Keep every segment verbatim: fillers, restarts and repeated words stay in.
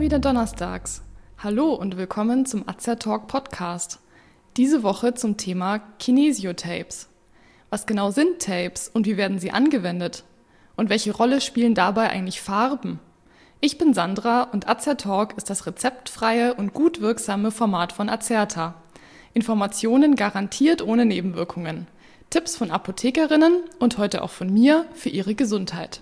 wieder donnerstags. Hallo und willkommen zum Azertalk Podcast. Diese Woche zum Thema Kinesiotapes. Was genau sind Tapes und wie werden sie angewendet? Und welche Rolle spielen dabei eigentlich Farben? Ich bin Sandra und Azertalk ist das rezeptfreie und gut wirksame Format von Azerta. Informationen garantiert ohne Nebenwirkungen. Tipps von Apothekerinnen und heute auch von mir für ihre Gesundheit.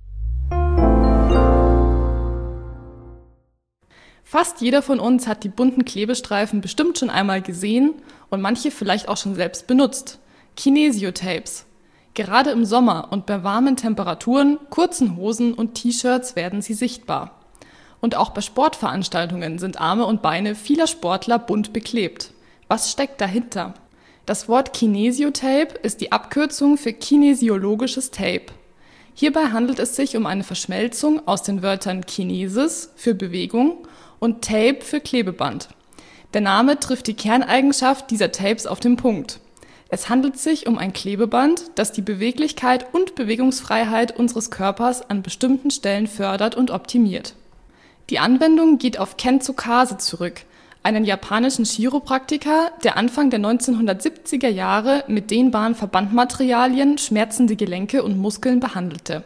Fast jeder von uns hat die bunten Klebestreifen bestimmt schon einmal gesehen und manche vielleicht auch schon selbst benutzt. Kinesiotapes. Gerade im Sommer und bei warmen Temperaturen, kurzen Hosen und T-Shirts werden sie sichtbar. Und auch bei Sportveranstaltungen sind Arme und Beine vieler Sportler bunt beklebt. Was steckt dahinter? Das Wort Kinesiotape ist die Abkürzung für kinesiologisches Tape. Hierbei handelt es sich um eine Verschmelzung aus den Wörtern Kinesis für Bewegung und Tape für Klebeband. Der Name trifft die Kerneigenschaft dieser Tapes auf den Punkt. Es handelt sich um ein Klebeband, das die Beweglichkeit und Bewegungsfreiheit unseres Körpers an bestimmten Stellen fördert und optimiert. Die Anwendung geht auf Ken Tsukase zurück, einen japanischen Chiropraktiker, der Anfang der neunzehnhundertsiebziger Jahre mit dehnbaren Verbandmaterialien schmerzende Gelenke und Muskeln behandelte.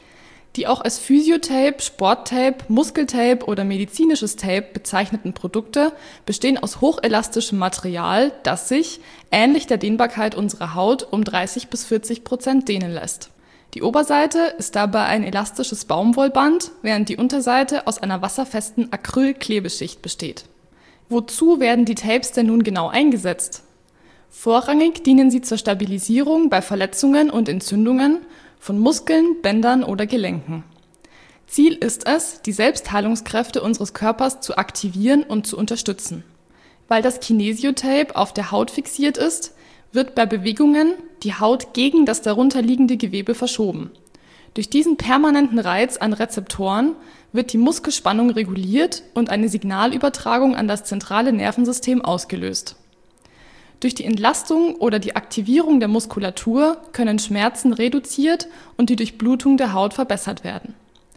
Die auch als Physiotape, Sporttape, Muskeltape oder medizinisches Tape bezeichneten Produkte bestehen aus hochelastischem Material, das sich, ähnlich der Dehnbarkeit unserer Haut, um dreißig bis vierzig Prozent dehnen lässt. Die Oberseite ist dabei ein elastisches Baumwollband, während die Unterseite aus einer wasserfesten Acryl-Klebeschicht besteht. Wozu werden die Tapes denn nun genau eingesetzt? Vorrangig dienen sie zur Stabilisierung bei Verletzungen und Entzündungen von Muskeln, Bändern oder Gelenken. Ziel ist es, die Selbstheilungskräfte unseres Körpers zu aktivieren und zu unterstützen. Weil das Kinesiotape auf der Haut fixiert ist, wird bei Bewegungen die Haut gegen das darunterliegende Gewebe verschoben. Durch diesen permanenten Reiz an Rezeptoren wird die Muskelspannung reguliert und eine Signalübertragung an das zentrale Nervensystem ausgelöst. Durch die Entlastung oder die Aktivierung der Muskulatur können Schmerzen reduziert und die Durchblutung der Haut verbessert werden.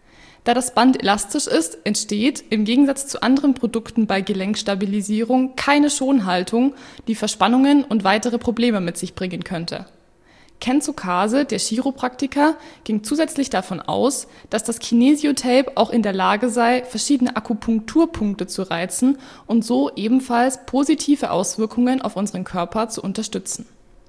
Da das Band elastisch ist, entsteht im Gegensatz zu anderen Produkten bei Gelenkstabilisierung keine Schonhaltung, die Verspannungen und weitere Probleme mit sich bringen könnte. Ken Tsukase, der Chiropraktiker, ging zusätzlich davon aus, dass das Kinesiotape auch in der Lage sei, verschiedene Akupunkturpunkte zu reizen und so ebenfalls positive Auswirkungen auf unseren Körper zu unterstützen.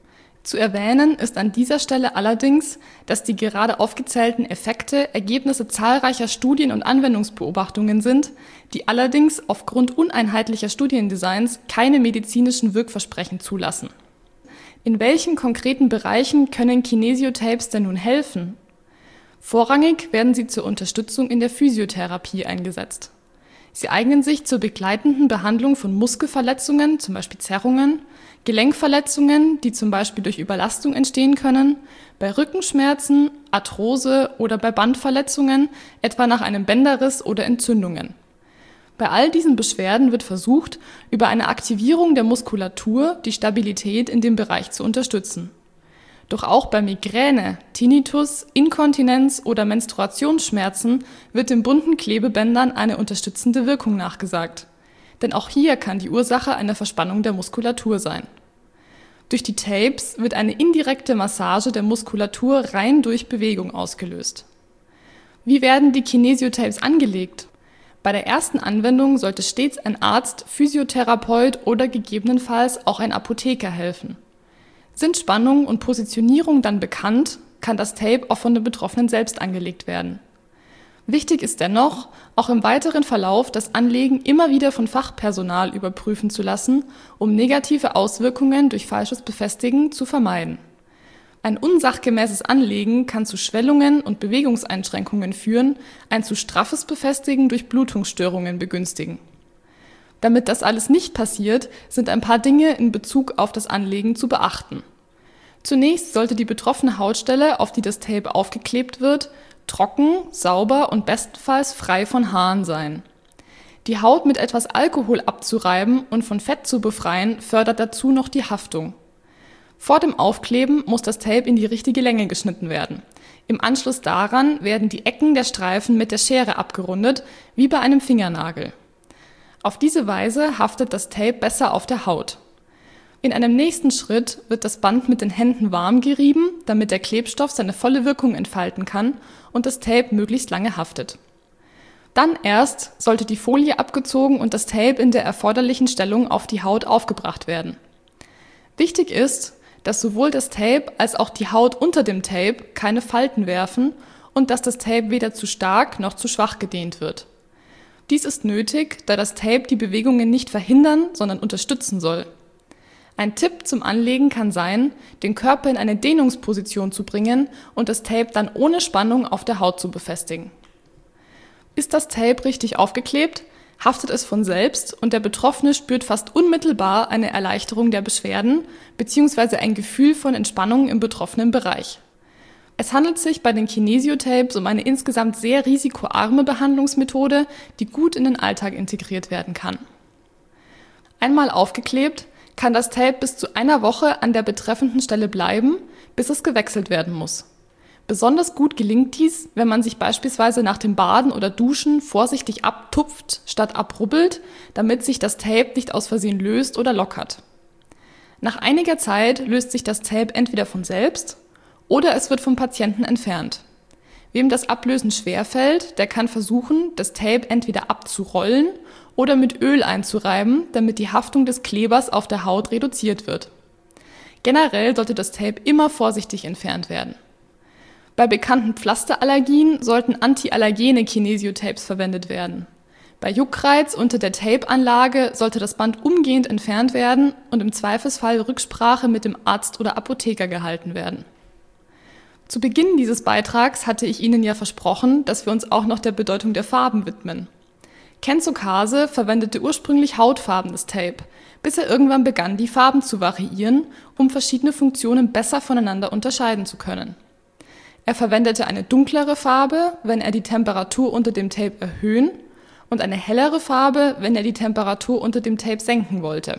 Zu erwähnen ist an dieser Stelle allerdings, dass die gerade aufgezählten Effekte Ergebnisse zahlreicher Studien und Anwendungsbeobachtungen sind, die allerdings aufgrund uneinheitlicher Studiendesigns keine medizinischen Wirkversprechen zulassen. In welchen konkreten Bereichen können Kinesiotapes denn nun helfen? Vorrangig werden sie zur Unterstützung in der Physiotherapie eingesetzt. Sie eignen sich zur begleitenden Behandlung von Muskelverletzungen, zum Beispiel Zerrungen, Gelenkverletzungen, die zum Beispiel durch Überlastung entstehen können, bei Rückenschmerzen, Arthrose oder bei Bandverletzungen, etwa nach einem Bänderriss oder Entzündungen. Bei all diesen Beschwerden wird versucht, über eine Aktivierung der Muskulatur die Stabilität in dem Bereich zu unterstützen. Doch auch bei Migräne, Tinnitus, Inkontinenz oder Menstruationsschmerzen wird den bunten Klebebändern eine unterstützende Wirkung nachgesagt. Denn auch hier kann die Ursache eine Verspannung der Muskulatur sein. Durch die Tapes wird eine indirekte Massage der Muskulatur rein durch Bewegung ausgelöst. Wie werden die Kinesiotapes angelegt? Bei der ersten Anwendung sollte stets ein Arzt, Physiotherapeut oder gegebenenfalls auch ein Apotheker helfen. Sind Spannung und Positionierung dann bekannt, kann das Tape auch von den Betroffenen selbst angelegt werden. Wichtig ist dennoch, auch im weiteren Verlauf das Anlegen immer wieder von Fachpersonal überprüfen zu lassen, um negative Auswirkungen durch falsches Befestigen zu vermeiden. Ein unsachgemäßes Anlegen kann zu Schwellungen und Bewegungseinschränkungen führen, ein zu straffes Befestigen durch Blutungsstörungen begünstigen. Damit das alles nicht passiert, sind ein paar Dinge in Bezug auf das Anlegen zu beachten. Zunächst sollte die betroffene Hautstelle, auf die das Tape aufgeklebt wird, trocken, sauber und bestenfalls frei von Haaren sein. Die Haut mit etwas Alkohol abzureiben und von Fett zu befreien, fördert dazu noch die Haftung. Vor dem Aufkleben muss das Tape in die richtige Länge geschnitten werden. Im Anschluss daran werden die Ecken der Streifen mit der Schere abgerundet, wie bei einem Fingernagel. Auf diese Weise haftet das Tape besser auf der Haut. In einem nächsten Schritt wird das Band mit den Händen warm gerieben, damit der Klebstoff seine volle Wirkung entfalten kann und das Tape möglichst lange haftet. Dann erst sollte die Folie abgezogen und das Tape in der erforderlichen Stellung auf die Haut aufgebracht werden. Wichtig ist, dass sowohl das Tape als auch die Haut unter dem Tape keine Falten werfen und dass das Tape weder zu stark noch zu schwach gedehnt wird. Dies ist nötig, da das Tape die Bewegungen nicht verhindern, sondern unterstützen soll. Ein Tipp zum Anlegen kann sein, den Körper in eine Dehnungsposition zu bringen und das Tape dann ohne Spannung auf der Haut zu befestigen. Ist das Tape richtig aufgeklebt, haftet es von selbst und der Betroffene spürt fast unmittelbar eine Erleichterung der Beschwerden bzw. ein Gefühl von Entspannung im betroffenen Bereich. Es handelt sich bei den Kinesiotapes um eine insgesamt sehr risikoarme Behandlungsmethode, die gut in den Alltag integriert werden kann. Einmal aufgeklebt, kann das Tape bis zu einer Woche an der betreffenden Stelle bleiben, bis es gewechselt werden muss. Besonders gut gelingt dies, wenn man sich beispielsweise nach dem Baden oder Duschen vorsichtig abtupft statt abrubbelt, damit sich das Tape nicht aus Versehen löst oder lockert. Nach einiger Zeit löst sich das Tape entweder von selbst oder es wird vom Patienten entfernt. Wem das Ablösen schwerfällt, der kann versuchen, das Tape entweder abzurollen oder mit Öl einzureiben, damit die Haftung des Klebers auf der Haut reduziert wird. Generell sollte das Tape immer vorsichtig entfernt werden. Bei bekannten Pflasterallergien sollten antiallergene Kinesiotapes verwendet werden. Bei Juckreiz unter der Tape-Anlage sollte das Band umgehend entfernt werden und im Zweifelsfall Rücksprache mit dem Arzt oder Apotheker gehalten werden. Zu Beginn dieses Beitrags hatte ich Ihnen ja versprochen, dass wir uns auch noch der Bedeutung der Farben widmen. Kenzo Kase verwendete ursprünglich hautfarbenes Tape, bis er irgendwann begann, die Farben zu variieren, um verschiedene Funktionen besser voneinander unterscheiden zu können. Er verwendete eine dunklere Farbe, wenn er die Temperatur unter dem Tape erhöhen, und eine hellere Farbe, wenn er die Temperatur unter dem Tape senken wollte.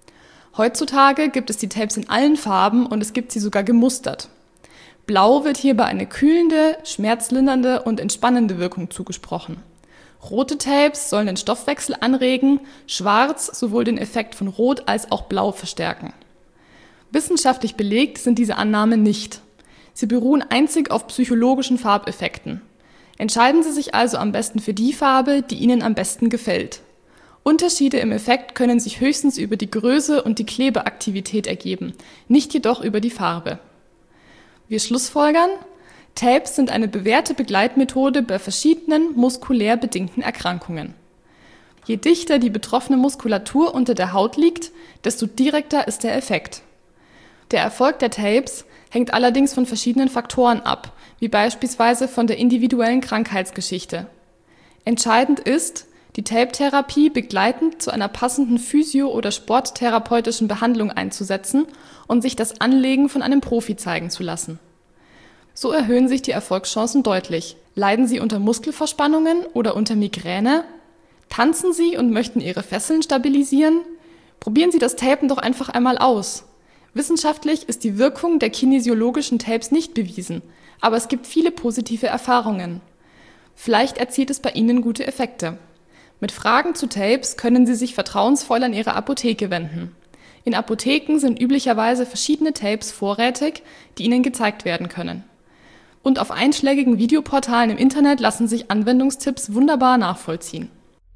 Heutzutage gibt es die Tapes in allen Farben und es gibt sie sogar gemustert. Blau wird hierbei eine kühlende, schmerzlindernde und entspannende Wirkung zugesprochen. Rote Tapes sollen den Stoffwechsel anregen, schwarz sowohl den Effekt von Rot als auch Blau verstärken. Wissenschaftlich belegt sind diese Annahmen nicht. Sie beruhen einzig auf psychologischen Farbeffekten. Entscheiden Sie sich also am besten für die Farbe, die Ihnen am besten gefällt. Unterschiede im Effekt können sich höchstens über die Größe und die Klebeaktivität ergeben, nicht jedoch über die Farbe. Wir schlussfolgern, Tapes sind eine bewährte Begleitmethode bei verschiedenen muskulär bedingten Erkrankungen. Je dichter die betroffene Muskulatur unter der Haut liegt, desto direkter ist der Effekt. Der Erfolg der Tapes hängt allerdings von verschiedenen Faktoren ab, wie beispielsweise von der individuellen Krankheitsgeschichte. Entscheidend ist, die Tape-Therapie begleitend zu einer passenden physio- oder sporttherapeutischen Behandlung einzusetzen und sich das Anlegen von einem Profi zeigen zu lassen. So erhöhen sich die Erfolgschancen deutlich. Leiden Sie unter Muskelverspannungen oder unter Migräne? Tanzen Sie und möchten Ihre Fesseln stabilisieren? Probieren Sie das Tapen doch einfach einmal aus. Wissenschaftlich ist die Wirkung der kinesiologischen Tapes nicht bewiesen, aber es gibt viele positive Erfahrungen. Vielleicht erzielt es bei Ihnen gute Effekte. Mit Fragen zu Tapes können Sie sich vertrauensvoll an Ihre Apotheke wenden. In Apotheken sind üblicherweise verschiedene Tapes vorrätig, die Ihnen gezeigt werden können. Und auf einschlägigen Videoportalen im Internet lassen sich Anwendungstipps wunderbar nachvollziehen.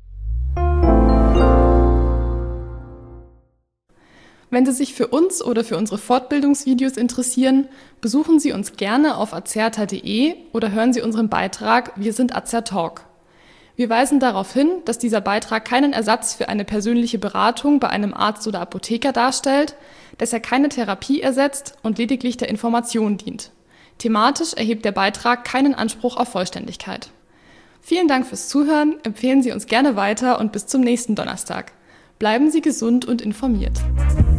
Wenn Sie sich für uns oder für unsere Fortbildungsvideos interessieren, besuchen Sie uns gerne auf azerta punkt de oder hören Sie unseren Beitrag Wir sind Azertalk. Wir weisen darauf hin, dass dieser Beitrag keinen Ersatz für eine persönliche Beratung bei einem Arzt oder Apotheker darstellt, dass er keine Therapie ersetzt und lediglich der Information dient. Thematisch erhebt der Beitrag keinen Anspruch auf Vollständigkeit. Vielen Dank fürs Zuhören, empfehlen Sie uns gerne weiter und bis zum nächsten Donnerstag. Bleiben Sie gesund und informiert.